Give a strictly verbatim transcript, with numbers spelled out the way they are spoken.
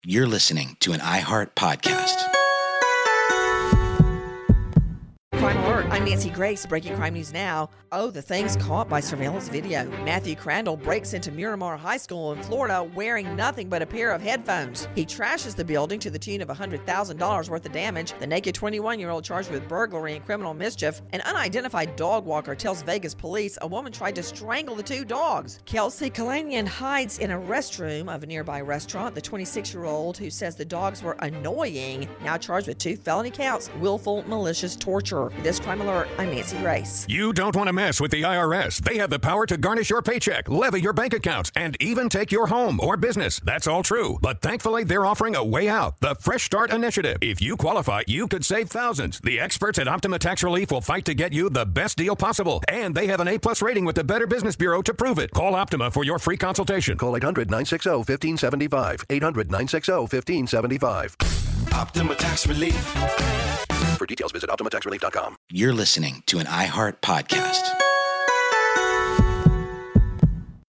You're listening to an iHeart podcast. Crime Alert, I'm Nancy Grace. Breaking crime news now. Oh, the things caught by surveillance video. Matthew Crandall breaks into Miramar High School in Florida wearing nothing but a pair of headphones. He trashes the building to the tune of one hundred thousand dollars worth of damage. The naked twenty-one-year-old charged with burglary and criminal mischief. An unidentified dog walker tells Vegas police a woman tried to strangle the two dogs. Kelsey Kalanian hides in a restroom of a nearby restaurant. The twenty-six-year-old who says the dogs were annoying, now charged with two felony counts, willful malicious torture. This Crime Alert, I'm Nancy Grace. You don't want to mess with the I R S. They have the power to garnish your paycheck, levy your bank accounts, and even take your home or business. That's all true. But thankfully, they're offering a way out. The Fresh Start Initiative. If you qualify, you could save thousands. The experts at Optima Tax Relief will fight to get you the best deal possible. And they have an A-plus rating with the Better Business Bureau to prove it. Call Optima for your free consultation. Call eight hundred, nine six zero, one five seven five. eight hundred, nine six zero, one five seven five. Optima Tax Relief. For details, visit Optima Tax Relief dot com. You're listening to an iHeart podcast.